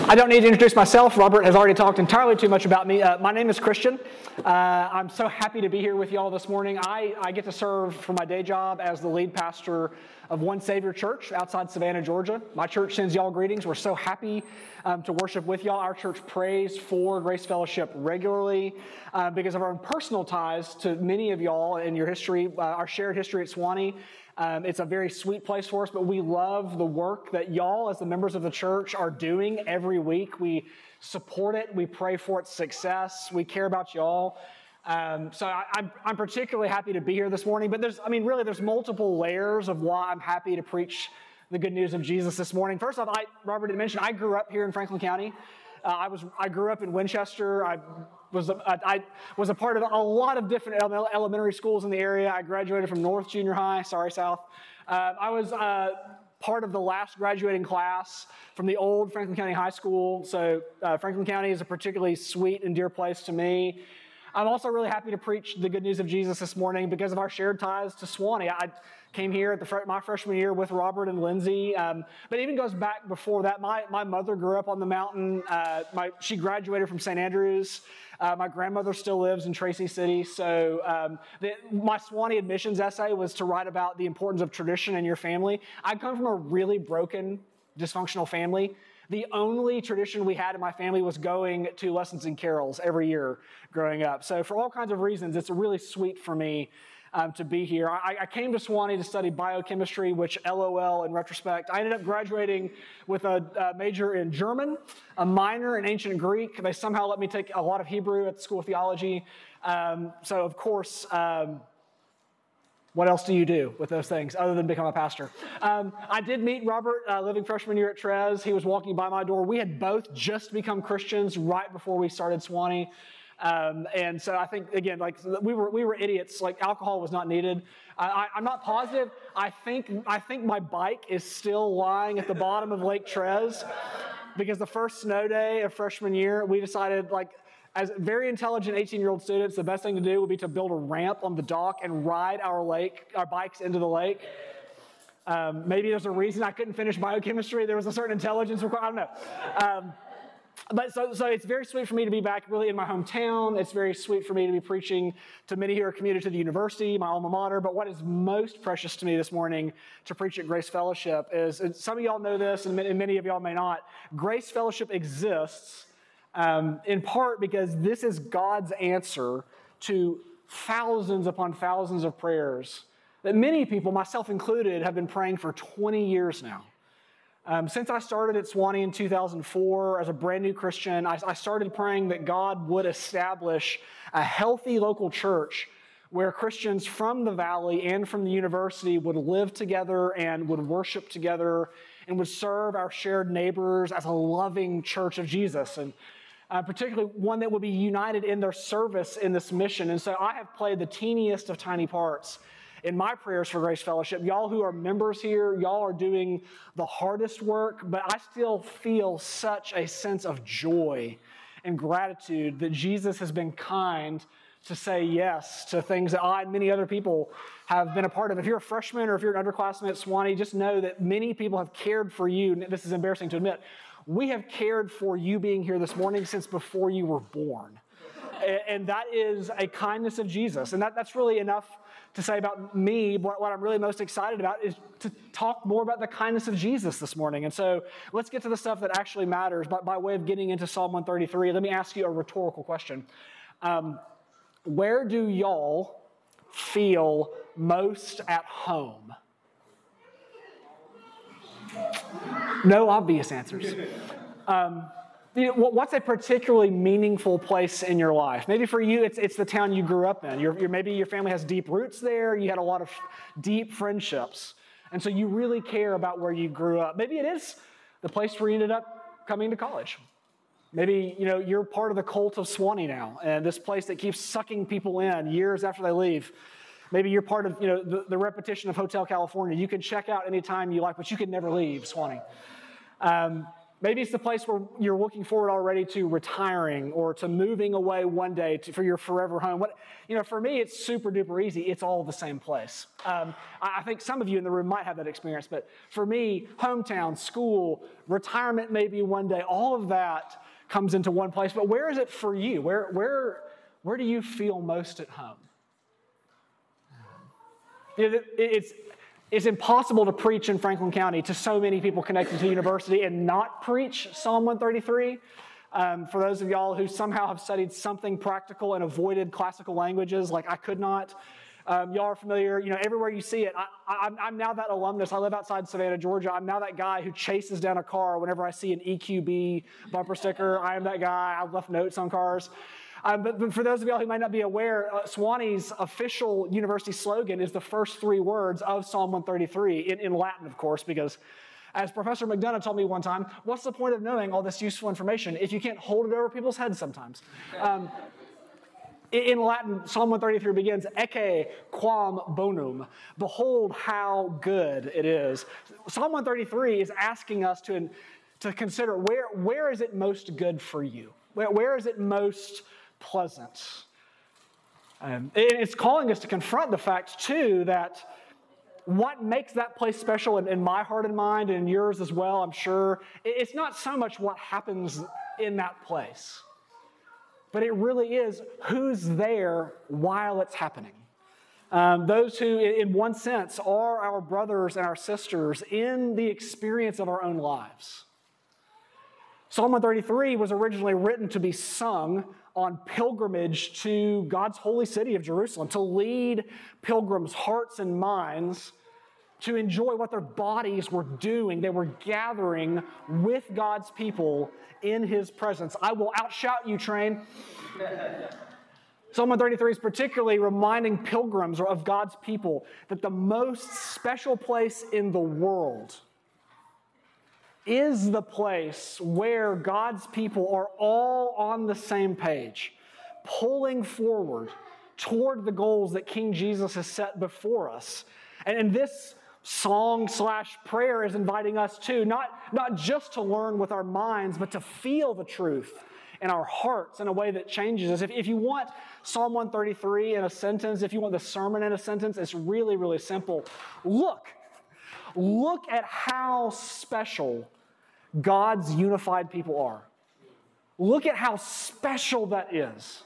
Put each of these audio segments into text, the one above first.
I don't need to introduce myself. Robert has already talked entirely too much about me. My name is Christian. I'm so happy to be here with y'all this morning. I get to serve for my day job as the lead pastor of One Savior Church outside Savannah, Georgia. My church sends y'all greetings. We're so happy to worship with y'all. Our church prays for Grace Fellowship regularly because of our own personal ties to many of y'all in your history, our shared history at Sewanee. It's a very sweet place for us, but we love the work that y'all as the members of the church are doing every week. We support it. We pray for its success. We care about y'all. So I'm particularly happy to be here this morning, but there's multiple layers of why I'm happy to preach the good news of Jesus this morning. First off, Robert had mentioned, I grew up here in Franklin County. I grew up in Winchester. I was a part of a lot of different elementary schools in the area. I graduated from North Junior High. Sorry, South. I was part of the last graduating class from the old Franklin County High School. So Franklin County is a particularly sweet and dear place to me. I'm also really happy to preach the good news of Jesus this morning because of our shared ties to Sewanee. I came here at my freshman year with Robert and Lindsay, but it even goes back before that. My mother grew up on the mountain. She graduated from St. Andrews. My grandmother still lives in Tracy City. So my Sewanee admissions essay was to write about the importance of tradition in your family. I come from a really broken, dysfunctional family. The only tradition we had in my family was going to lessons and carols every year growing up. So for all kinds of reasons, it's really sweet for me to be here. I came to Sewanee to study biochemistry, which LOL in retrospect. I ended up graduating with a major in German, a minor in ancient Greek. They somehow let me take a lot of Hebrew at the School of Theology. So of course, what else do you do with those things other than become a pastor? I did meet Robert living freshman year at Trez. He was walking by my door. We had both just become Christians right before we started Sewanee. And so I think, again, we were idiots. Like, alcohol was not needed. I'm not positive. I think my bike is still lying at the bottom of Lake Trez because the first snow day of freshman year, we decided, as very intelligent 18-year-old students, the best thing to do would be to build a ramp on the dock and ride our bikes into the lake. Maybe there's a reason I couldn't finish biochemistry. There was a certain intelligence required. I don't know. But so it's very sweet for me to be back really in my hometown. It's very sweet for me to be preaching to many who are commuted to the university, my alma mater. But what is most precious to me this morning to preach at Grace Fellowship is, and some of y'all know this and many of y'all may not, Grace Fellowship exists in part because this is God's answer to thousands upon thousands of prayers that many people, myself included, have been praying for 20 years now. Since I started at Sewanee in 2004 as a brand new Christian, I started praying that God would establish a healthy local church where Christians from the valley and from the university would live together and would worship together and would serve our shared neighbors as a loving church of Jesus. And particularly one that would be united in their service in this mission. And so I have played the teeniest of tiny parts in my prayers for Grace Fellowship. Y'all who are members here, y'all are doing the hardest work, but I still feel such a sense of joy and gratitude that Jesus has been kind to say yes to things that I and many other people have been a part of. If you're a freshman or if you're an underclassman at Sewanee, just know that many people have cared for you. This is embarrassing to admit. We have cared for you being here this morning since before you were born. And that is a kindness of Jesus. And that's really enough to say about me. What I'm really most excited about is to talk more about the kindness of Jesus this morning. And so let's get to the stuff that actually matters. By way of getting into Psalm 133, let me ask you a rhetorical question. Where do y'all feel most at home? No obvious answers. What's a particularly meaningful place in your life? Maybe for you, it's the town you grew up in. Maybe your family has deep roots there. You had a lot of deep friendships. And so you really care about where you grew up. Maybe it is the place where you ended up coming to college. Maybe, you're part of the cult of Sewanee now, and this place that keeps sucking people in years after they leave. Maybe you're part of, the repetition of Hotel California. You can check out anytime you like, but you can never leave Sewanee. Maybe it's the place where you're looking forward already to retiring or to moving away one day for your forever home. For me, it's super duper easy. It's all the same place. I think some of you in the room might have that experience, but for me, hometown, school, retirement maybe one day, all of that comes into one place. But where is it for you? Where do you feel most at home? It's impossible to preach in Franklin County to so many people connected to the university and not preach Psalm 133. For those of y'all who somehow have studied something practical and avoided classical languages like I could not, y'all are familiar. Everywhere you see it. I'm now that alumnus. I live outside Savannah, Georgia. I'm now that guy who chases down a car whenever I see an EQB bumper sticker. I am that guy. I've left notes on cars. But for those of y'all who might not be aware, Sewanee's official university slogan is the first three words of Psalm 133, in Latin, of course, because as Professor McDonough told me one time, what's the point of knowing all this useful information if you can't hold it over people's heads sometimes? In Latin, Psalm 133 begins, Ecce quam bonum, behold how good it is. Psalm 133 is asking us to consider where is it most good for you? Where is it most pleasant? It's calling us to confront the fact, too, that what makes that place special in my heart and mind, and in yours as well, I'm sure, it's not so much what happens in that place, but it really is who's there while it's happening. Those who, in one sense, are our brothers and our sisters in the experience of our own lives. Psalm 133 was originally written to be sung on pilgrimage to God's holy city of Jerusalem, to lead pilgrims' hearts and minds to enjoy what their bodies were doing. They were gathering with God's people in His presence. I will outshout you, train. Psalm 133 is particularly reminding pilgrims of God's people that the most special place in the world is the place where God's people are all on the same page, pulling forward toward the goals that King Jesus has set before us. And this song/prayer is inviting us to, not just to learn with our minds, but to feel the truth in our hearts in a way that changes us. If you want Psalm 133 in a sentence, if you want the sermon in a sentence, it's really, really simple. Look at how special God's unified people are. Look at how special that is.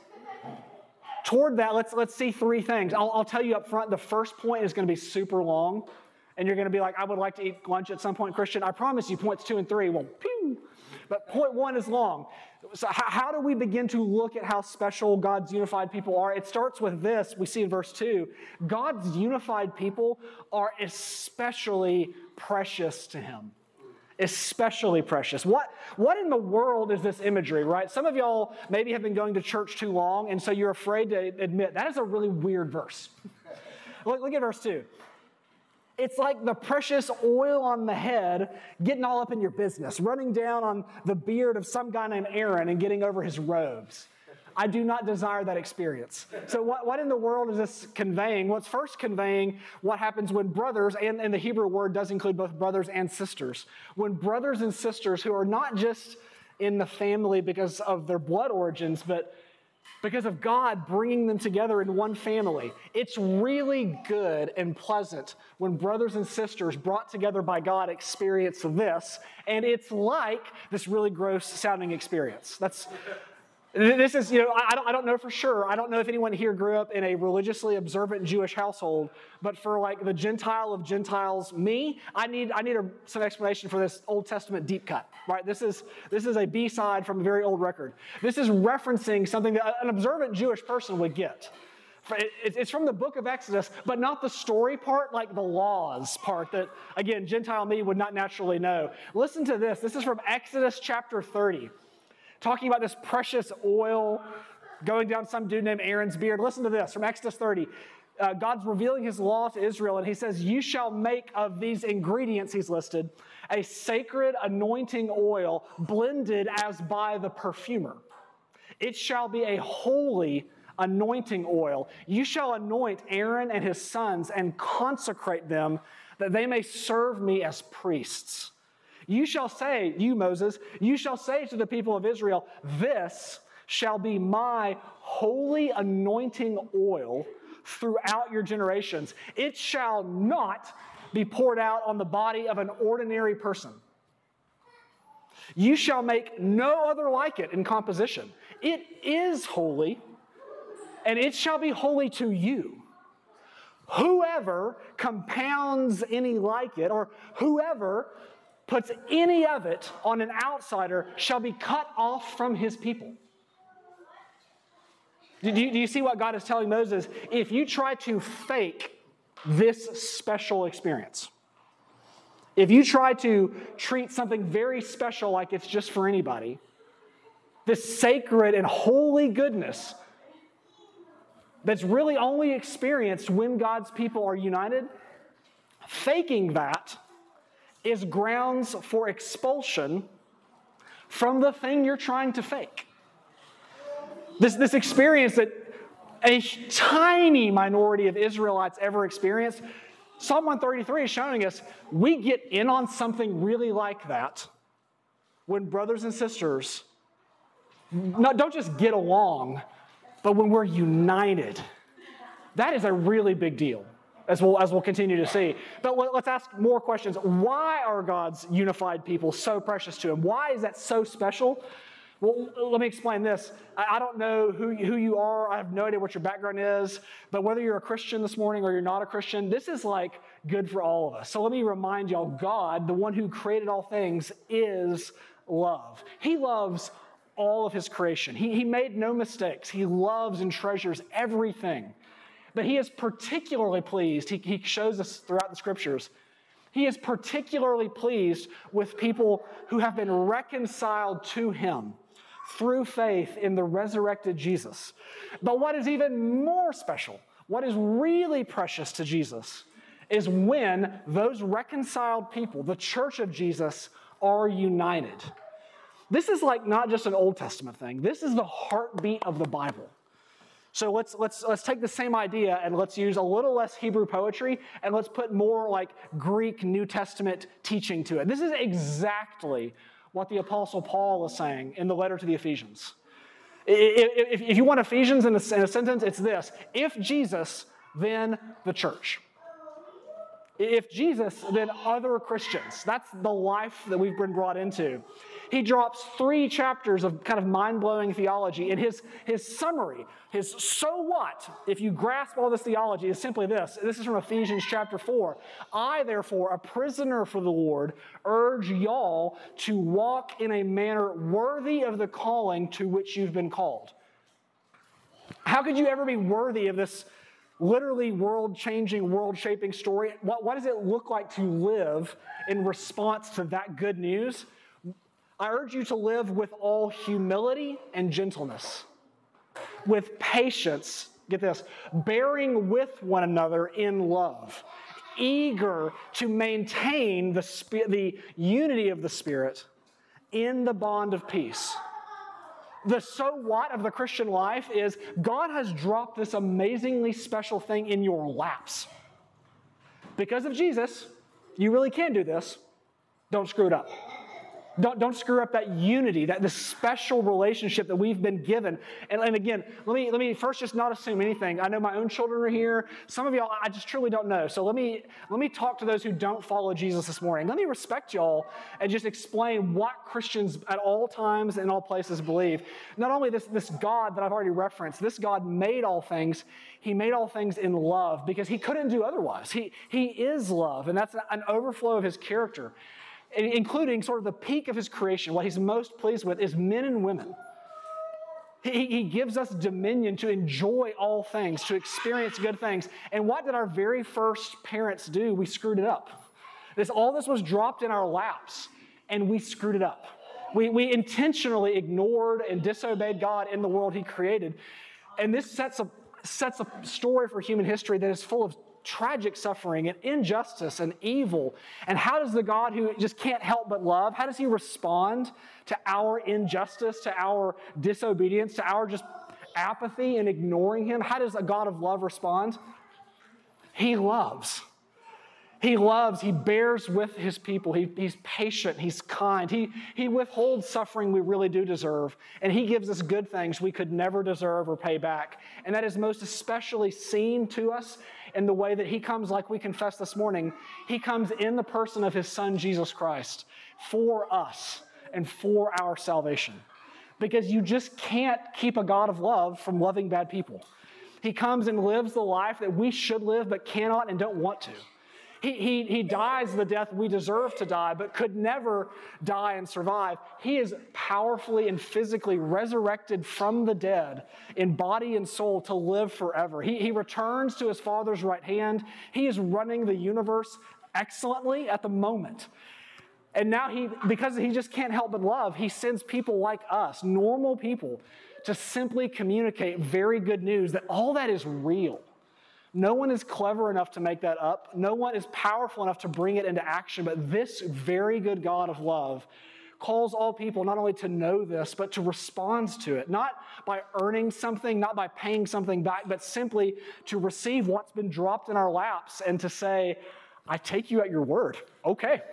Toward that, let's see three things. I'll tell you up front, the first point is going to be super long, and you're going to be like, I would like to eat lunch at some point, Christian. I promise you, points 2 and 3 will pew. But point 1 is long. So how do we begin to look at how special God's unified people are? It starts with this. We see in verse 2, God's unified people are especially precious to Him. Especially precious. What in the world is this imagery, right? Some of y'all maybe have been going to church too long, and so you're afraid to admit that is a really weird verse. Look at verse 2. It's like the precious oil on the head getting all up in your business, running down on the beard of some guy named Aaron and getting over his robes. I do not desire that experience. So what in the world is this conveying? Well, it's first conveying what happens when brothers, and the Hebrew word does include both brothers and sisters, when brothers and sisters who are not just in the family because of their blood origins, but because of God bringing them together in one family. It's really good and pleasant when brothers and sisters brought together by God experience this, and it's like this really gross sounding experience. This is, I don't know for sure. I don't know if anyone here grew up in a religiously observant Jewish household, but for like the Gentile of Gentiles, me, I need some explanation for this Old Testament deep cut, right? This is a B-side from a very old record. This is referencing something that an observant Jewish person would get. It's from the book of Exodus, but not the story part, like the laws part that, again, Gentile me would not naturally know. Listen to this. This is from Exodus chapter 30. Talking about this precious oil going down some dude named Aaron's beard. Listen to this from Exodus 30. God's revealing His law to Israel, and He says, you shall make of these ingredients He's listed a sacred anointing oil blended as by the perfumer. It shall be a holy anointing oil. You shall anoint Aaron and his sons and consecrate them that they may serve me as priests. You shall say, you Moses, you shall say to the people of Israel, this shall be my holy anointing oil throughout your generations. It shall not be poured out on the body of an ordinary person. You shall make no other like it in composition. It is holy, and it shall be holy to you. Whoever compounds any like it, or whoever puts any of it on an outsider shall be cut off from his people. Do you see what God is telling Moses? If you try to fake this special experience, if you try to treat something very special like it's just for anybody, this sacred and holy goodness that's really only experienced when God's people are united, faking that is grounds for expulsion from the thing you're trying to fake. This experience that a tiny minority of Israelites ever experienced, Psalm 133 is showing us we get in on something really like that when brothers and sisters don't just get along, but when we're united. That is a really big deal, as we'll continue to see. But let's ask more questions. Why are God's unified people so precious to Him? Why is that so special? Well, let me explain this. I don't know who you are. I have no idea what your background is. But whether you're a Christian this morning or you're not a Christian, this is like good for all of us. So let me remind y'all, God, the one who created all things, is love. He loves all of His creation. He made no mistakes. He loves and treasures everything. But He is particularly pleased, He shows us throughout the Scriptures, He is particularly pleased with people who have been reconciled to Him through faith in the resurrected Jesus. But what is even more special, what is really precious to Jesus, is when those reconciled people, the church of Jesus, are united. This is like not just an Old Testament thing. This is the heartbeat of the Bible. So let's take the same idea and let's use a little less Hebrew poetry and let's put more like Greek New Testament teaching to it. This is exactly what the Apostle Paul is saying in the letter to the Ephesians. If you want Ephesians in a sentence, it's this: if Jesus, then the church. If Jesus, then other Christians. That's the life that we've been brought into. He drops 3 chapters of kind of mind-blowing theology, and his summary, his so what, if you grasp all this theology, is simply this. This is from Ephesians chapter 4. I, therefore, a prisoner for the Lord, urge y'all to walk in a manner worthy of the calling to which you've been called. How could you ever be worthy of this literally world-changing, world-shaping story? What does it look like to live in response to that good news? I urge you to live with all humility and gentleness, with patience, get this, bearing with one another in love, eager to maintain the unity of the Spirit in the bond of peace. The so what of the Christian life is God has dropped this amazingly special thing in your laps. Because of Jesus, you really can do this. Don't screw it up. Don't screw up that unity, this special relationship that we've been given. And again, let me first just not assume anything. I know my own children are here. Some of y'all, I just truly don't know. So let me talk to those who don't follow Jesus this morning. Let me respect y'all and just explain what Christians at all times and all places believe. Not only this God that I've already referenced, this God made all things. He made all things in love because He couldn't do otherwise. He is love, and that's an overflow of His character, including sort of the peak of His creation. What He's most pleased with is men and women. He gives us dominion to enjoy all things, to experience good things. And what did our very first parents do? We screwed it up. All this was dropped in our laps, and we screwed it up. We intentionally ignored and disobeyed God in the world He created. And this sets a story for human history that is full of tragic suffering and injustice and evil. And how does the God who just can't help but love, how does He respond to our injustice, to our disobedience, to our just apathy and ignoring Him? How does a God of love respond? He loves. He loves, he bears with his people. He's patient, he's kind. He withholds suffering we really do deserve. And he gives us good things we could never deserve or pay back. And that is most especially seen to us in the way that he comes, like we confessed this morning. He comes in the person of his Son, Jesus Christ, for us and for our salvation. Because you just can't keep a God of love from loving bad people. He comes and lives the life that we should live but cannot and don't want to. He dies the death we deserve to die, but could never die and survive. He is powerfully and physically resurrected from the dead in body and soul to live forever. He returns to his Father's right hand. He is running the universe excellently at the moment. And now because he just can't help but love, he sends people like us, normal people, to simply communicate very good news that all that is real. No one is clever enough to make that up. No one is powerful enough to bring it into action. But this very good God of love calls all people not only to know this, but to respond to it. Not by earning something, not by paying something back, but simply to receive what's been dropped in our laps and to say, I take you at your word. Okay.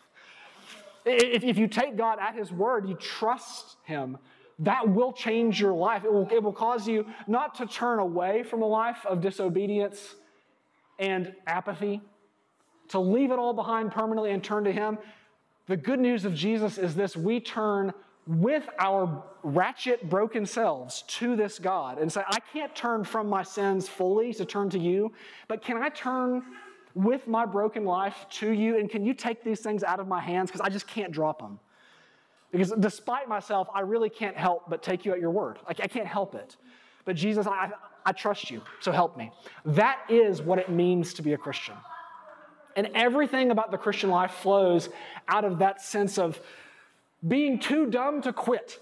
If you take God at his word, you trust him, that will change your life. It will cause you not to turn away from a life of disobedience and apathy, to leave it all behind permanently and turn to him. The good news of Jesus is this: we turn with our ratchet, broken selves to this God and say, I can't turn from my sins fully to turn to you, but can I turn with my broken life to you, and can you take these things out of my hands because I just can't drop them? Because despite myself, I really can't help but take you at your word. I can't help it. But Jesus, I trust you, so help me. That is what it means to be a Christian. And everything about the Christian life flows out of that sense of being too dumb to quit,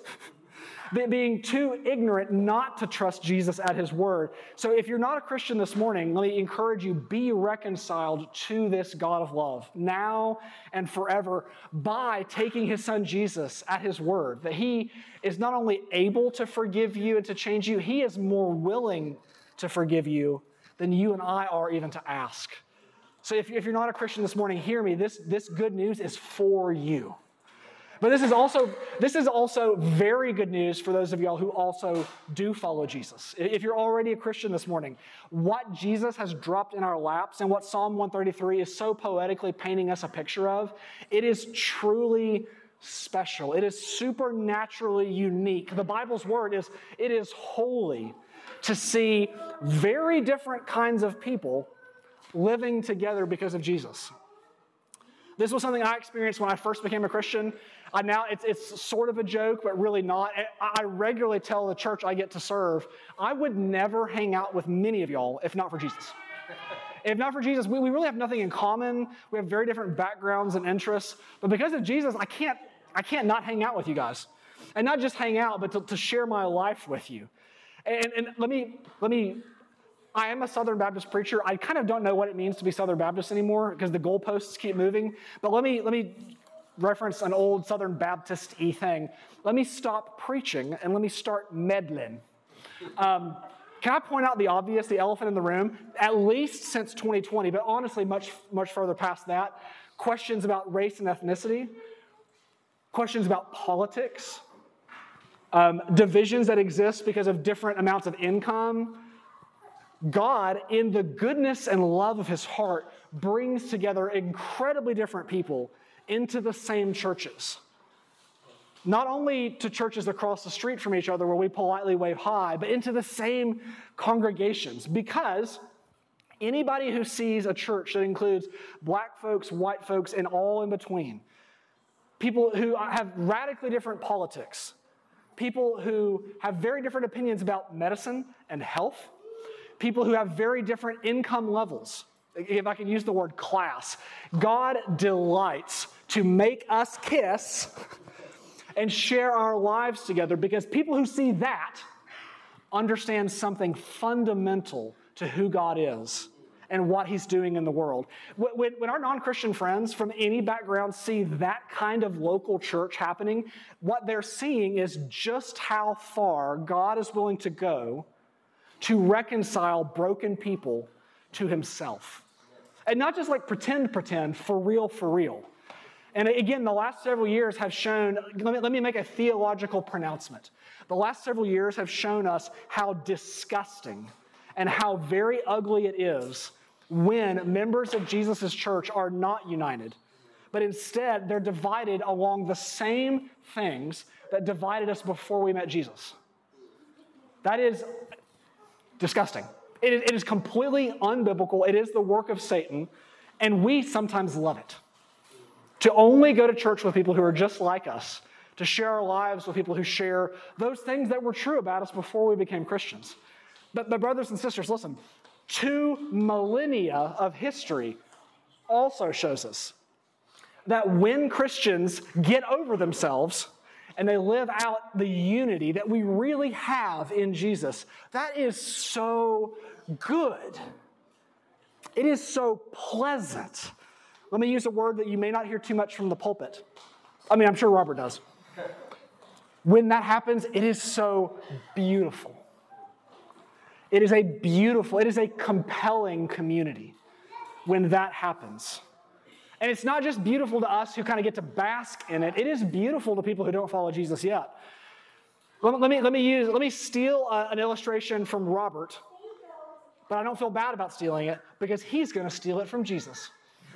being too ignorant not to trust Jesus at his word. So if you're not a Christian this morning, let me encourage you, be reconciled to this God of love now and forever by taking his Son Jesus at his word, that he is not only able to forgive you and to change you, he is more willing to forgive you than you and I are even to ask. So if you're not a Christian this morning, hear me, this good news is for you. But this is also very good news for those of y'all who also do follow Jesus. If you're already a Christian this morning, what Jesus has dropped in our laps and what Psalm 133 is so poetically painting us a picture of, it is truly special. It is supernaturally unique. The Bible's word is, it is holy to see very different kinds of people living together because of Jesus. This was something I experienced when I first became a Christian. Now it's sort of a joke, but really not. I regularly tell the church I get to serve, I would never hang out with many of y'all if not for Jesus. If not for Jesus, we really have nothing in common. We have very different backgrounds and interests. But because of Jesus, I can't not hang out with you guys. And not just hang out, but to share my life with you. And let me I am a Southern Baptist preacher. I kind of don't know what it means to be Southern Baptist anymore because the goalposts keep moving. But let me reference an old Southern Baptist-y thing. Let me stop preaching and let me start meddling. Can I point out the obvious, the elephant in the room? At least since 2020, but honestly much, much further past that, questions about race and ethnicity, questions about politics, divisions that exist because of different amounts of income. God, in the goodness and love of his heart, brings together incredibly different people into the same churches. Not only to churches across the street from each other where we politely wave hi, but into the same congregations. Because anybody who sees a church that includes black folks, white folks, and all in between, people who have radically different politics, people who have very different opinions about medicine and health, people who have very different income levels, if I can use the word class. God delights to make us kiss and share our lives together because people who see that understand something fundamental to who God is and what he's doing in the world. When our non-Christian friends from any background see that kind of local church happening, what they're seeing is just how far God is willing to go to reconcile broken people to himself. And not just like pretend, for real. And again, the last several years have shown, let me make a theological pronouncement. The last several years have shown us how disgusting and how very ugly it is when members of Jesus' church are not united, but instead they're divided along the same things that divided us before we met Jesus. That is disgusting. It is completely unbiblical. It is the work of Satan, and we sometimes love it. To only go to church with people who are just like us, to share our lives with people who share those things that were true about us before we became Christians. But brothers and sisters, listen, 2 millennia of history also shows us that when Christians get over themselves and they live out the unity that we really have in Jesus, that is so good. It is so pleasant. Let me use a word that you may not hear too much from the pulpit. I mean, I'm sure Robert does. When that happens, it is so beautiful. It is a compelling community when that happens. And it's not just beautiful to us who kind of get to bask in it. It is beautiful to people who don't follow Jesus yet. Let me steal an illustration from Robert, but I don't feel bad about stealing it because he's going to steal it from Jesus.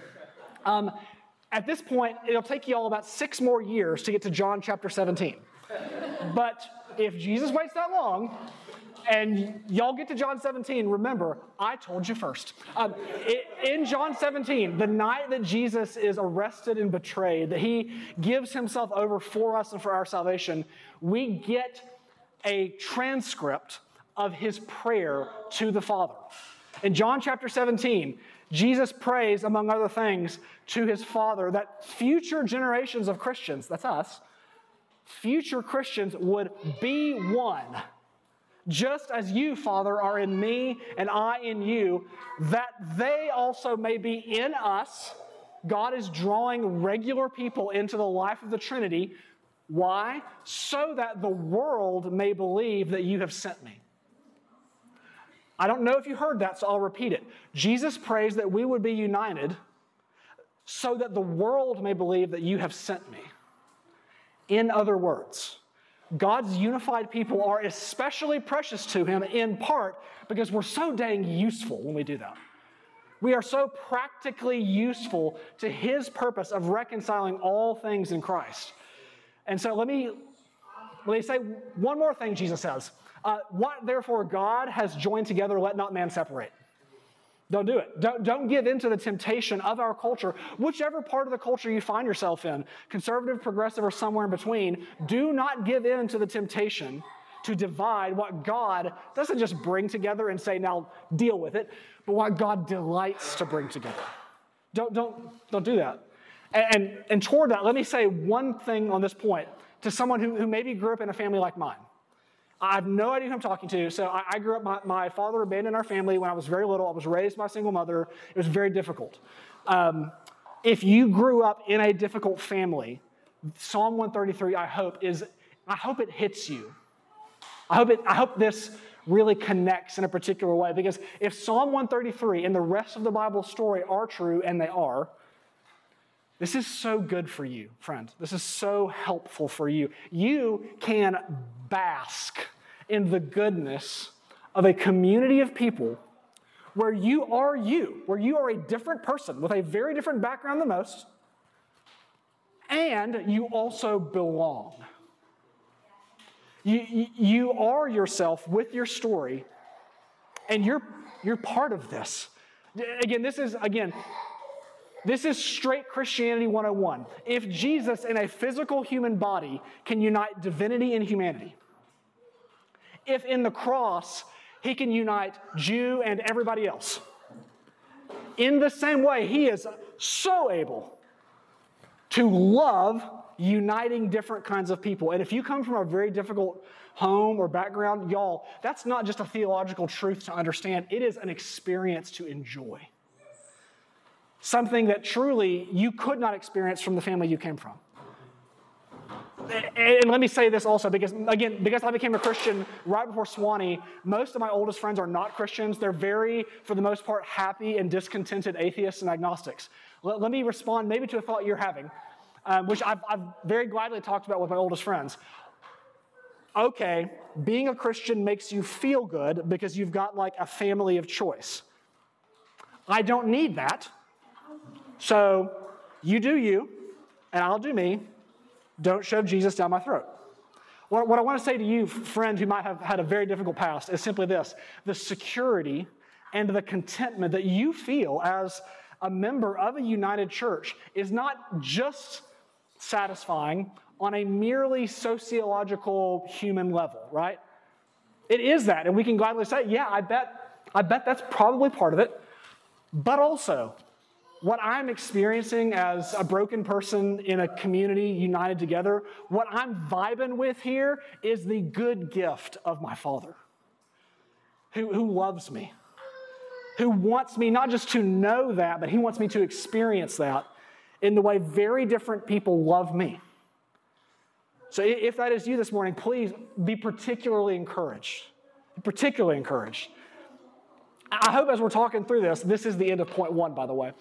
At this point, it'll take you all about 6 more years to get to John chapter 17. But if Jesus waits that long, and y'all get to John 17, remember, I told you first. In John 17, the night that Jesus is arrested and betrayed, that he gives himself over for us and for our salvation, we get a transcript of his prayer to the Father. In John chapter 17, Jesus prays, among other things, to his Father that future generations of Christians, that's us, future Christians would be one. Just as you, Father, are in me and I in you, that they also may be in us. God is drawing regular people into the life of the Trinity. Why? So that the world may believe that you have sent me. I don't know if you heard that, so I'll repeat it. Jesus prays that we would be united so that the world may believe that you have sent me. In other words, God's unified people are especially precious to him in part because we're so dang useful when we do that. We are so practically useful to his purpose of reconciling all things in Christ. And so let me say one more thing Jesus says. What therefore God has joined together, let not man separate. Don't do it. Don't give in to the temptation of our culture, whichever part of the culture you find yourself in, conservative, progressive, or somewhere in between. Do not give in to the temptation to divide what God doesn't just bring together and say, now deal with it, but what God delights to bring together. Don't do that. And toward that, let me say one thing on this point to someone who maybe grew up in a family like mine. I have no idea who I'm talking to. So I grew up, my father abandoned our family when I was very little. I was raised by a single mother. It was very difficult. If you grew up in a difficult family, Psalm 133, I hope it hits you. I hope this really connects in a particular way, because if Psalm 133 and the rest of the Bible story are true, and they are, this is so good for you, friend. This is so helpful for you. You can bask in the goodness of a community of people where you, where you are a different person with a very different background than most, and you also belong. You are yourself with your story, and you're part of this. This is straight Christianity 101. If Jesus in a physical human body can unite divinity and humanity, if in the cross he can unite Jew and everybody else, in the same way he is so able to love uniting different kinds of people. And if you come from a very difficult home or background, y'all, that's not just a theological truth to understand. It is an experience to enjoy. Something that truly you could not experience from the family you came from. And let me say this also, because I became a Christian right before Swanee, most of my oldest friends are not Christians. They're very, for the most part, happy and discontented atheists and agnostics. Let me respond maybe to a thought you're having, which I've very gladly talked about with my oldest friends. Okay, being a Christian makes you feel good because you've got like a family of choice. I don't need that. So you do you, and I'll do me. Don't shove Jesus down my throat. What I want to say to you, friend, who might have had a very difficult past, is simply this. The security and the contentment that you feel as a member of a united church is not just satisfying on a merely sociological human level, right? It is that, and we can gladly say, yeah, I bet that's probably part of it. But also, what I'm experiencing as a broken person in a community united together, what I'm vibing with here is the good gift of my Father, who loves me, who wants me not just to know that, but he wants me to experience that in the way very different people love me. So if that is you this morning, please be particularly encouraged. Particularly encouraged. I hope as we're talking through this is the end of point 1, by the way.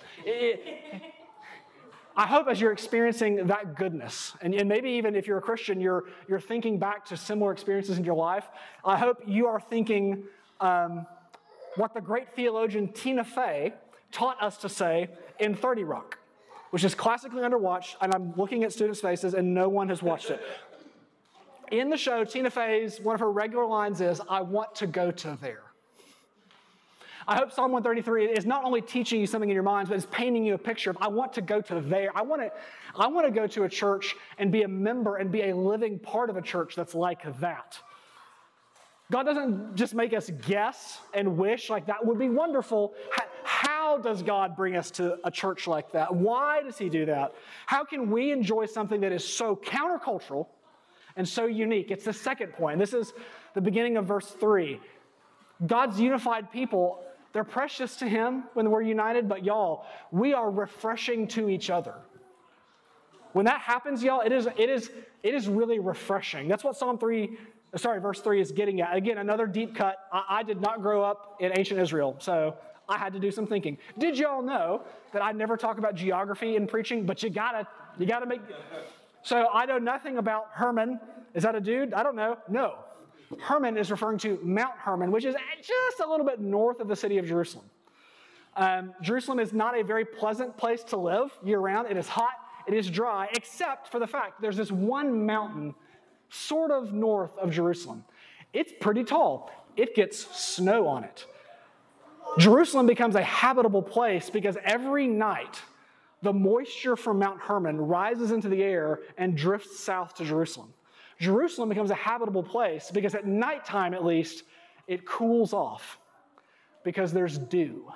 I hope as you're experiencing that goodness, and maybe even if you're a Christian, you're thinking back to similar experiences in your life, I hope you are thinking what the great theologian Tina Fey taught us to say in 30 Rock, which is classically underwatched, and I'm looking at students' faces, and no one has watched it. In the show, Tina Fey's, one of her regular lines is, "I want to go to there." I hope Psalm 133 is not only teaching you something in your minds, but it's painting you a picture of, I want to go to there. I want to go to a church and be a member and be a living part of a church that's like that. God doesn't just make us guess and wish like that would be wonderful. How does God bring us to a church like that? Why does he do that? How can we enjoy something that is so countercultural and so unique? It's the second point. This is the beginning of verse 3. God's unified people, they're precious to him when we're united, but y'all, we are refreshing to each other. When that happens, y'all, it is really refreshing. That's what verse 3 is getting at. Again, another deep cut. I did not grow up in ancient Israel, so I had to do some thinking. Did y'all know that I never talk about geography in preaching, but you gotta make... So I know nothing about Hermon. Is that a dude? I don't know. No. Hermon is referring to Mount Hermon, which is just a little bit north of the city of Jerusalem. Jerusalem is not a very pleasant place to live year-round. It is hot. It is dry, except for the fact there's this one mountain sort of north of Jerusalem. It's pretty tall. It gets snow on it. Jerusalem becomes a habitable place because every night the moisture from Mount Hermon rises into the air and drifts south to Jerusalem. Jerusalem becomes a habitable place because at nighttime, at least, it cools off because there's dew.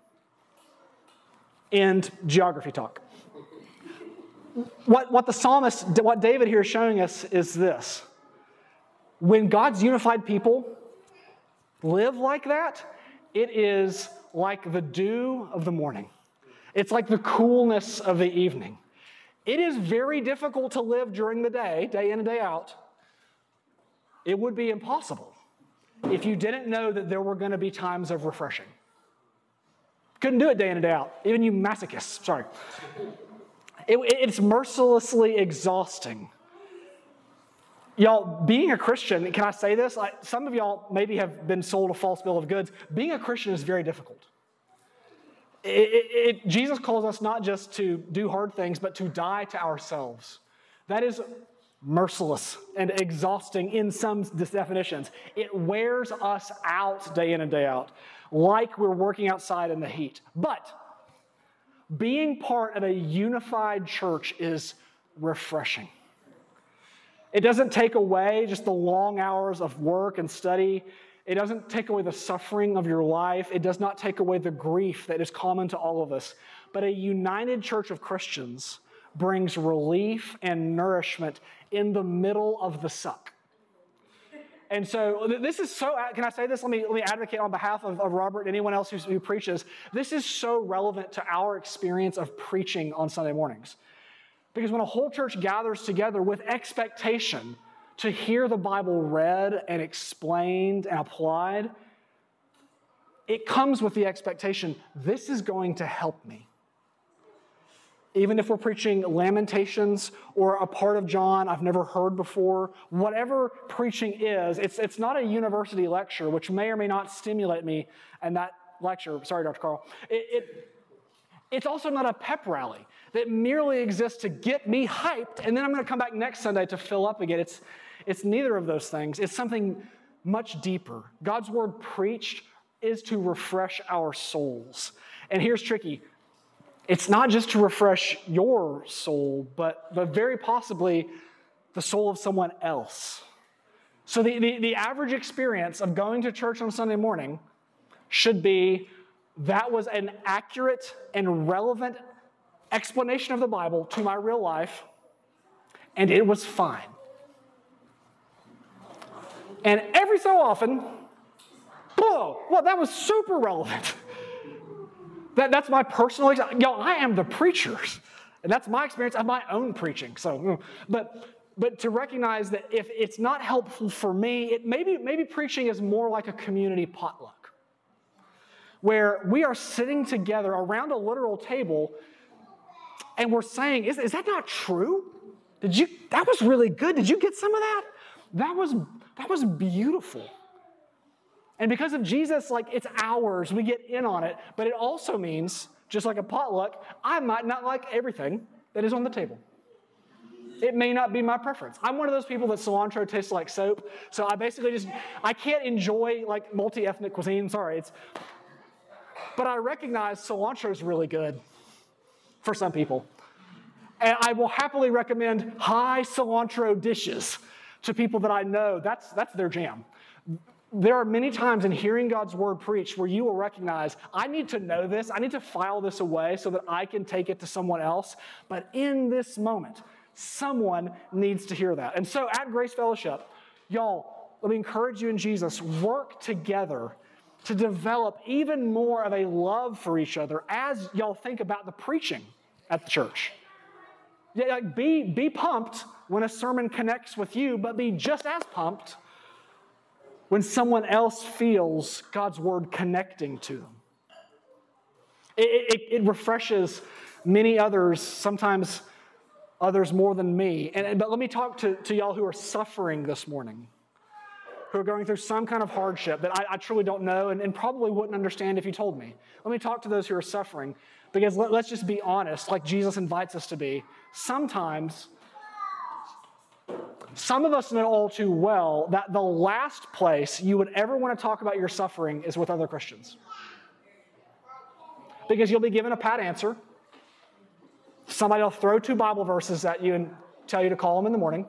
End geography talk. What David here is showing us is this. When God's unified people live like that, it is like the dew of the morning. It's like the coolness of the evening. It is very difficult to live during the day in and day out. It would be impossible if you didn't know that there were going to be times of refreshing. Couldn't do it day in and day out. Even you masochists, sorry. It's mercilessly exhausting. Y'all, being a Christian, can I say this? Some of y'all maybe have been sold a false bill of goods. Being a Christian is very difficult. Jesus calls us not just to do hard things, but to die to ourselves. That is merciless and exhausting in some definitions. It wears us out day in and day out, like we're working outside in the heat. But being part of a unified church is refreshing. It doesn't take away just the long hours of work and study. It doesn't take away the suffering of your life. It does not take away the grief that is common to all of us. But a united church of Christians brings relief and nourishment in the middle of the suck. And so this is so, can I say this? Let me advocate on behalf of Robert and anyone else who preaches. This is so relevant to our experience of preaching on Sunday mornings. Because when a whole church gathers together with expectation to hear the Bible read and explained and applied, it comes with the expectation, this is going to help me. Even if we're preaching Lamentations or a part of John I've never heard before, whatever preaching is, it's not a university lecture, which may or may not stimulate me in that lecture. Sorry, Dr. Carl. It's also not a pep rally that merely exists to get me hyped, and then I'm going to come back next Sunday to fill up again. It's neither of those things. It's something much deeper. God's word preached is to refresh our souls. And here's tricky. It's not just to refresh your soul, but very possibly the soul of someone else. So the average experience of going to church on Sunday morning should be, that was an accurate and relevant explanation of the Bible to my real life, and it was fine. And every so often, whoa, well, that was super relevant. That's my personal experience. Y'all, I am the preacher. And that's my experience of my own preaching. So, but to recognize that if it's not helpful for me, maybe preaching is more like a community potluck, where we are sitting together around a literal table and we're saying, is that not true? That was really good. Did you get some of that? That was beautiful. And because of Jesus, it's ours. We get in on it. But it also means, just like a potluck, I might not like everything that is on the table. It may not be my preference. I'm one of those people that cilantro tastes like soap. So I basically I can't enjoy multi-ethnic cuisine. Sorry. But I recognize cilantro is really good for some people. And I will happily recommend high cilantro dishes to people that I know. That's their jam. There are many times in hearing God's word preached where you will recognize, I need to know this. I need to file this away so that I can take it to someone else. But in this moment, someone needs to hear that. And so at Grace Fellowship, y'all, let me encourage you in Jesus, work together to develop even more of a love for each other as y'all think about the preaching at the church. Yeah, be pumped when a sermon connects with you, but be just as pumped when someone else feels God's word connecting to them. It refreshes many others, sometimes others more than me. But let me talk to y'all who are suffering this morning, who are going through some kind of hardship that I truly don't know and probably wouldn't understand if you told me. Let me talk to those who are suffering, because let's just be honest, like Jesus invites us to be. Sometimes, some of us know all too well that the last place you would ever want to talk about your suffering is with other Christians. Because you'll be given a pat answer. Somebody will throw 2 Bible verses at you and tell you to call them in the morning.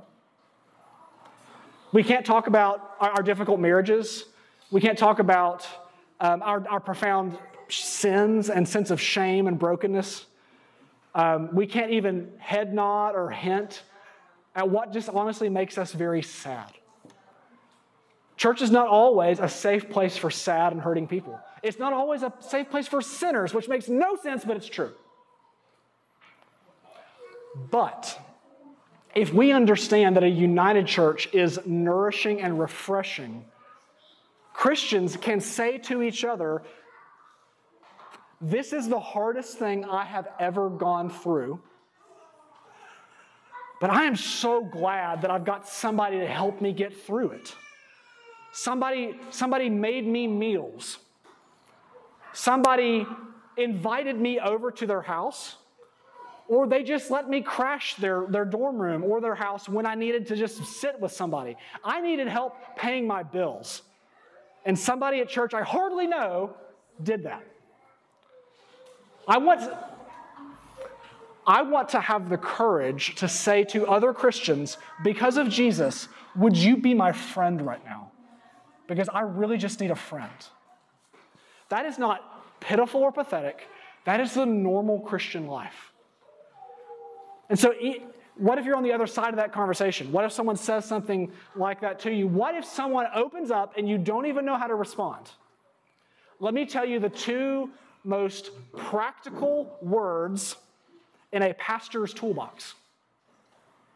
We can't talk about our difficult marriages. We can't talk about our profound sins and sense of shame and brokenness. We can't even head nod or hint at what just honestly makes us very sad. Church is not always a safe place for sad and hurting people. It's not always a safe place for sinners, which makes no sense, but it's true. But if we understand that a united church is nourishing and refreshing, Christians can say to each other, this is the hardest thing I have ever gone through, but I am so glad that I've got somebody to help me get through it. Somebody made me meals. Somebody invited me over to their house, or they just let me crash their dorm room or their house when I needed to just sit with somebody. I needed help paying my bills, and somebody at church I hardly know did that. I want to have the courage to say to other Christians, because of Jesus, would you be my friend right now? Because I really just need a friend. That is not pitiful or pathetic. That is the normal Christian life. And so what if you're on the other side of that conversation? What if someone says something like that to you? What if someone opens up and you don't even know how to respond? Let me tell you the 2 most practical words in a pastor's toolbox.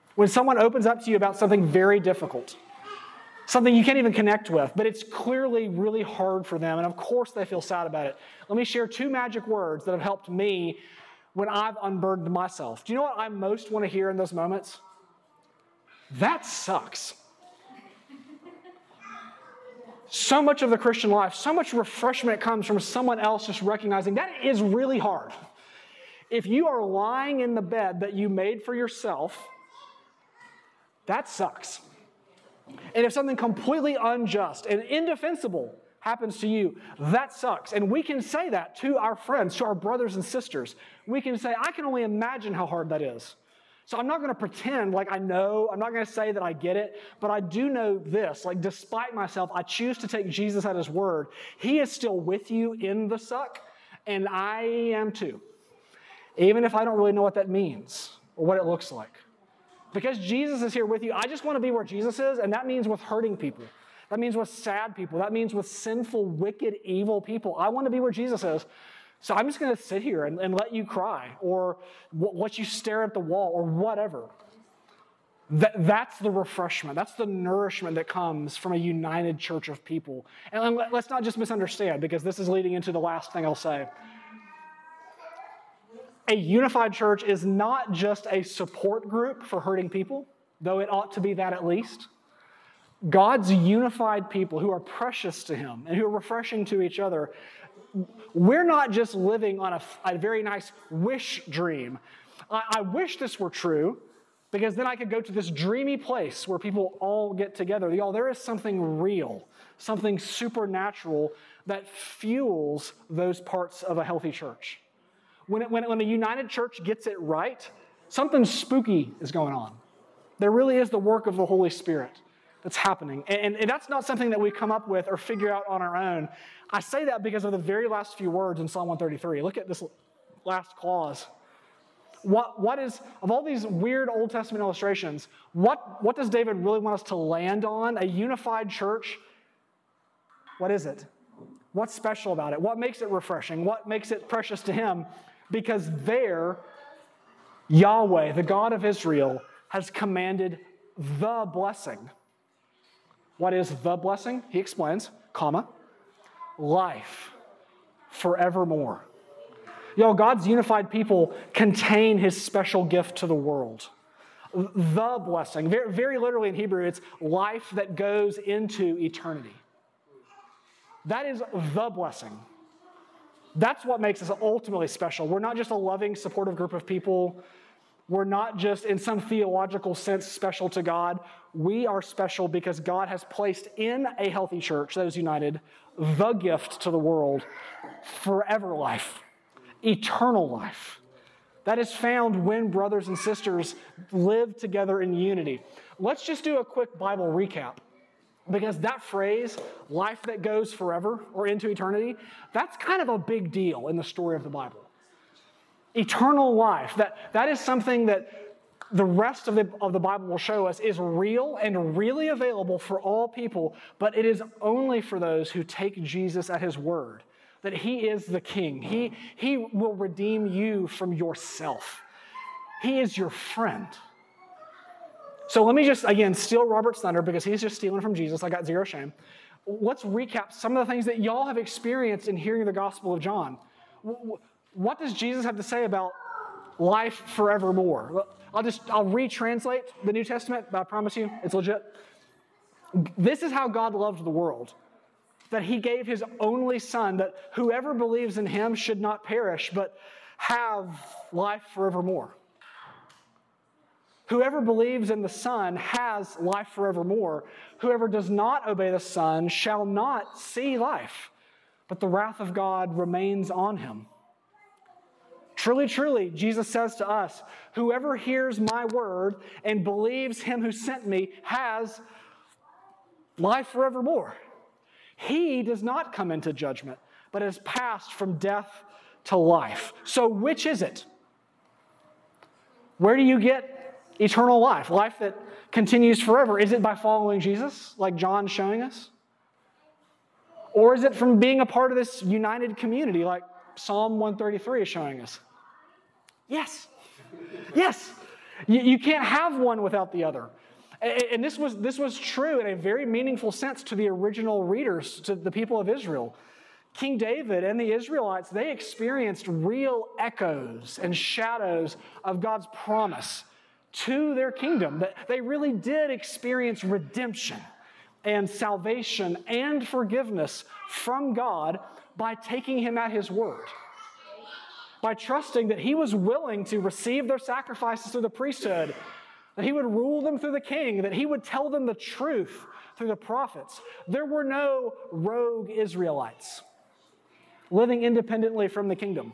When someone opens up to you about something very difficult, something you can't even connect with, but it's clearly really hard for them, and of course they feel sad about it. Let me share 2 magic words that have helped me when I've unburdened myself. Do you know what I most want to hear in those moments? That sucks. So much of the Christian life, so much refreshment comes from someone else just recognizing that is really hard. If you are lying in the bed that you made for yourself, that sucks. And if something completely unjust and indefensible happens to you, that sucks. And we can say that to our friends, to our brothers and sisters. We can say, I can only imagine how hard that is. So I'm not going to pretend like I know. I'm not going to say that I get it. But I do know this, like despite myself, I choose to take Jesus at his word. He is still with you in the suck, and I am too. Even if I don't really know what that means or what it looks like. Because Jesus is here with you, I just want to be where Jesus is, and that means with hurting people. That means with sad people. That means with sinful, wicked, evil people. I want to be where Jesus is. So I'm just going to sit here and let you cry or let you stare at the wall or whatever. That's the refreshment. That's the nourishment that comes from a united church of people. And let's not just misunderstand, because this is leading into the last thing I'll say. A unified church is not just a support group for hurting people, though it ought to be that at least. God's unified people who are precious to him and who are refreshing to each other, we're not just living on a very nice wish dream. I wish this were true, because then I could go to this dreamy place where people all get together. Y'all, there is something real, something supernatural that fuels those parts of a healthy church. When a united church gets it right, something spooky is going on. There really is the work of the Holy Spirit that's happening. And that's not something that we come up with or figure out on our own. I say that because of the very last few words in Psalm 133. Look at this last clause. What is, of all these weird Old Testament illustrations, what does David really want us to land on? A unified church? What is it? What's special about it? What makes it refreshing? What makes it precious to him? Because there, Yahweh, the God of Israel, has commanded the blessing. What is the blessing? He explains, life forevermore. Y'all, God's unified people contain his special gift to the world. The blessing. Very, very literally in Hebrew, it's life that goes into eternity. That is the blessing. That's what makes us ultimately special. We're not just a loving, supportive group of people. We're not just, in some theological sense, special to God. We are special because God has placed in a healthy church that is united the gift to the world, forever life, eternal life. That is found when brothers and sisters live together in unity. Let's just do a quick Bible recap. Because that phrase, life that goes forever or into eternity, that's kind of a big deal in the story of the Bible. Eternal life, that is something that the rest of the Bible will show us is real and really available for all people, but it is only for those who take Jesus at his word, that he is the king. He will redeem you from yourself. He is your friend. So let me just, again, steal Robert's thunder because he's just stealing from Jesus. I got zero shame. Let's recap some of the things that y'all have experienced in hearing the Gospel of John. What does Jesus have to say about life forevermore? I'll retranslate the New Testament, but I promise you, it's legit. This is how God loved the world, that he gave his only Son, that whoever believes in him should not perish, but have life forevermore. Whoever believes in the Son has life forevermore. Whoever does not obey the Son shall not see life, but the wrath of God remains on him. Truly, truly, Jesus says to us, whoever hears my word and believes him who sent me has life forevermore. He does not come into judgment, but has passed from death to life. So which is it? Where do you get eternal life? Life that continues forever. Is it by following Jesus, like John's showing us? Or is it from being a part of this united community, like Psalm 133 is showing us? Yes. Yes. You can't have one without the other. And this was true in a very meaningful sense to the original readers, to the people of Israel. King David and the Israelites, they experienced real echoes and shadows of God's promise to their kingdom. They really did experience redemption and salvation and forgiveness from God by taking Him at His word, by trusting that He was willing to receive their sacrifices through the priesthood, that He would rule them through the king, that He would tell them the truth through the prophets. There were no rogue Israelites living independently from the kingdom.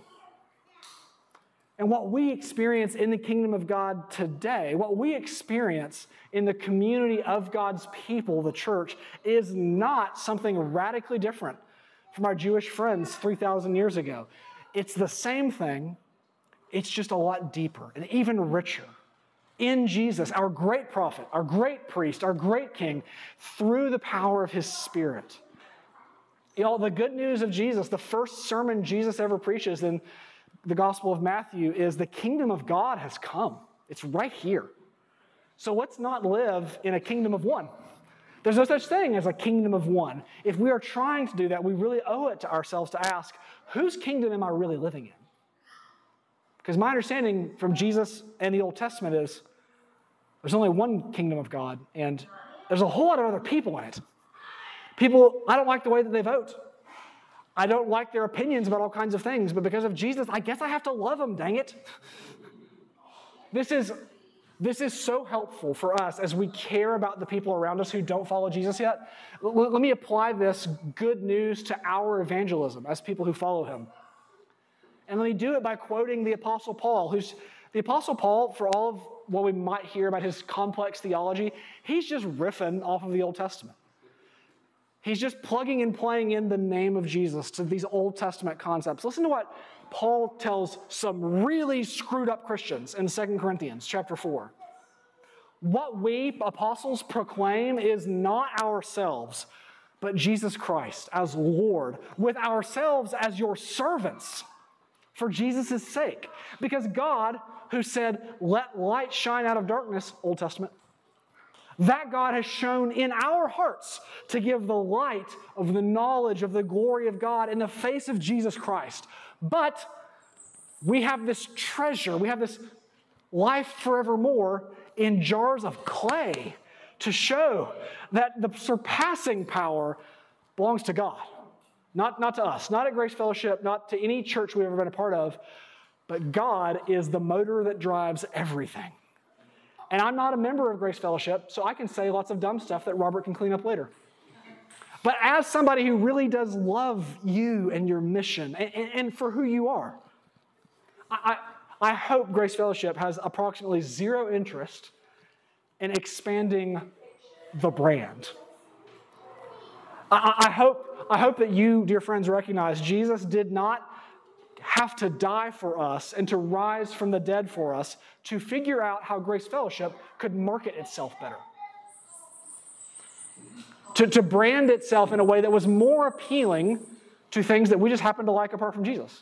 And what we experience in the kingdom of God today, what we experience in the community of God's people, the church, is not something radically different from our Jewish friends 3,000 years ago. It's the same thing, it's just a lot deeper and even richer. In Jesus, our great prophet, our great priest, our great king, through the power of His Spirit. The good news of Jesus, the first sermon Jesus ever preaches in the Gospel of Matthew is the kingdom of God has come. It's right here. So let's not live in a kingdom of one. There's no such thing as a kingdom of one. If we are trying to do that, we really owe it to ourselves to ask, whose kingdom am I really living in? Because my understanding from Jesus and the Old Testament is there's only one kingdom of God, and there's a whole lot of other people in it. People, I don't like the way that they vote. I don't like their opinions about all kinds of things, but because of Jesus, I guess I have to love them, dang it. This is so helpful for us as we care about the people around us who don't follow Jesus yet. Let me apply this good news to our evangelism as people who follow Him. And let me do it by quoting the Apostle Paul, the Apostle Paul, for all of what we might hear about his complex theology, he's just riffing off of the Old Testament. He's just plugging and playing in the name of Jesus to these Old Testament concepts. Listen to what Paul tells some really screwed up Christians in 2 Corinthians chapter 4. What we apostles proclaim is not ourselves, but Jesus Christ as Lord, with ourselves as your servants for Jesus' sake. Because God, who said, let light shine out of darkness, Old Testament, that God has shown in our hearts to give the light of the knowledge of the glory of God in the face of Jesus Christ. But we have this treasure, we have this life forevermore in jars of clay to show that the surpassing power belongs to God. Not to us, not at Grace Fellowship, not to any church we've ever been a part of, but God is the motor that drives everything. And I'm not a member of Grace Fellowship, so I can say lots of dumb stuff that Robert can clean up later. But as somebody who really does love you and your mission and for who you are, I hope Grace Fellowship has approximately zero interest in expanding the brand. I hope that you, dear friends, recognize Jesus did not have to die for us and to rise from the dead for us to figure out how Grace Fellowship could market itself better. To brand itself in a way that was more appealing to things that we just happen to like apart from Jesus.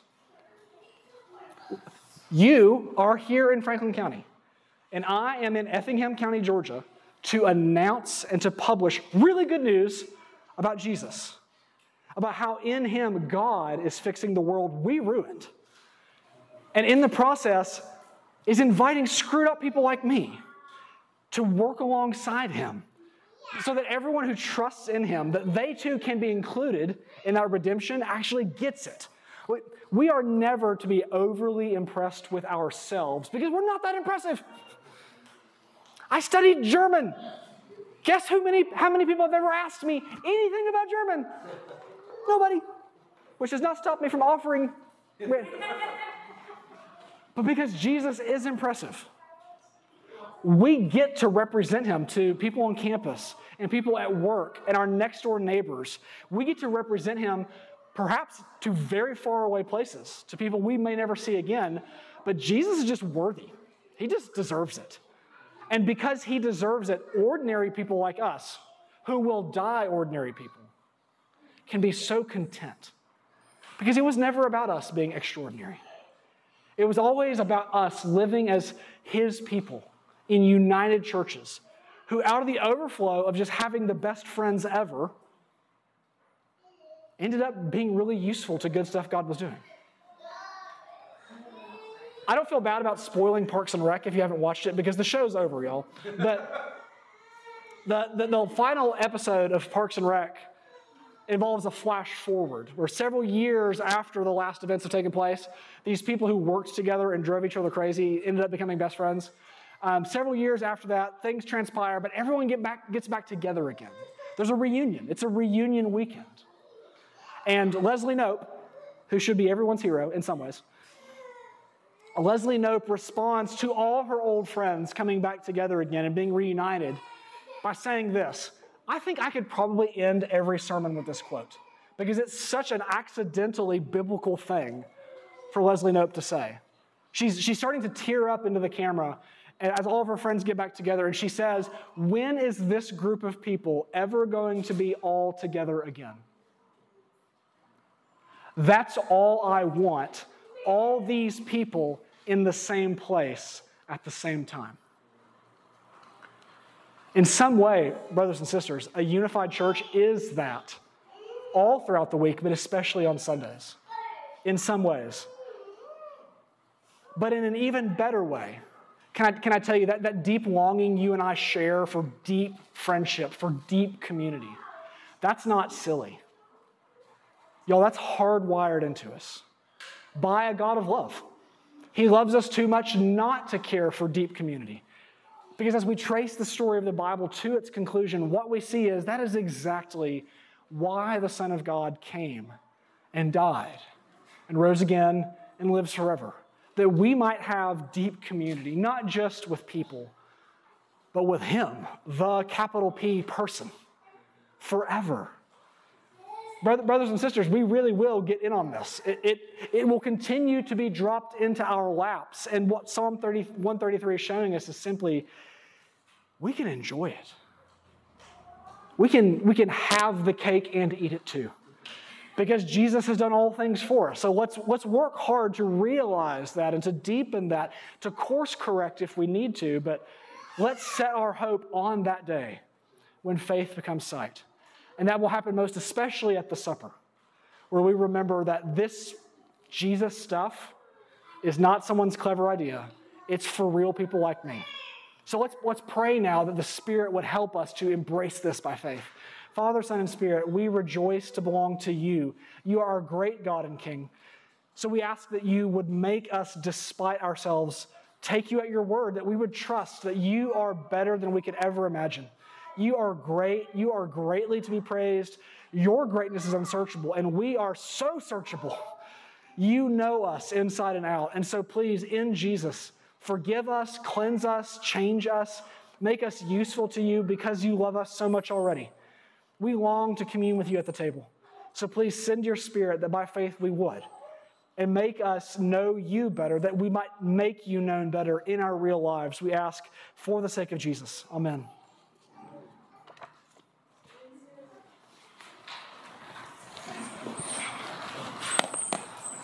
You are here in Franklin County, and I am in Effingham County, Georgia, to announce and to publish really good news about Jesus, about how in Him God is fixing the world we ruined. And in the process is inviting screwed up people like me to work alongside Him so that everyone who trusts in Him, that they too can be included in that redemption, actually gets it. We are never to be overly impressed with ourselves because we're not that impressive. I studied German. Guess how many people have ever asked me anything about German? Nobody. Which does not stop me from offering. But because Jesus is impressive, we get to represent Him to people on campus and people at work and our next door neighbors. We get to represent Him perhaps to very far away places, to people we may never see again. But Jesus is just worthy. He just deserves it. And because He deserves it, ordinary people like us, who will die ordinary people, can be so content. Because it was never about us being extraordinary. It was always about us living as His people, in united churches who, out of the overflow of just having the best friends ever, ended up being really useful to good stuff God was doing. I don't feel bad about spoiling Parks and Rec if you haven't watched it, because the show's over, y'all. But the final episode of Parks and Rec involves a flash forward, where several years after the last events have taken place, these people who worked together and drove each other crazy ended up becoming best friends. Several years after that, things transpire, but everyone gets back together again. There's a reunion. It's a reunion weekend. And Leslie Knope, who should be everyone's hero in some ways, Leslie Knope responds to all her old friends coming back together again and being reunited by saying this. I think I could probably end every sermon with this quote, because it's such an accidentally biblical thing for Leslie Knope to say. She's starting to tear up into the camera as all of her friends get back together, and she says, when is this group of people ever going to be all together again? That's all I want. All these people in the same place at the same time. In some way, brothers and sisters, a unified church is that all throughout the week, but especially on Sundays. In some ways. But in an even better way, can I tell you that deep longing you and I share for deep friendship, for deep community, that's not silly. Y'all, that's hardwired into us by a God of love. He loves us too much not to care for deep community. Because as we trace the story of the Bible to its conclusion, what we see is that is exactly why the Son of God came and died and rose again and lives forever. That we might have deep community, not just with people, but with Him, the capital P person, forever. Brothers and sisters, we really will get in on this. It will continue to be dropped into our laps. And what Psalm 133 is showing us is simply, we can enjoy it. We can have the cake and eat it too. Because Jesus has done all things for us. So let's work hard to realize that and to deepen that, to course correct if we need to, but let's set our hope on that day when faith becomes sight. And that will happen most especially at the supper, where we remember that this Jesus stuff is not someone's clever idea. It's for real people like me. So let's pray now that the Spirit would help us to embrace this by faith. Father, Son, and Spirit, we rejoice to belong to you. You are our great God and King. So we ask that you would make us, despite ourselves, take you at your word, that we would trust that you are better than we could ever imagine. You are great. You are greatly to be praised. Your greatness is unsearchable, and we are so searchable. You know us inside and out. And so please, in Jesus, forgive us, cleanse us, change us, make us useful to you because you love us so much already. We long to commune with you at the table. So please send your Spirit that by faith we would, and make us know you better, that we might make you known better in our real lives. We ask for the sake of Jesus. Amen.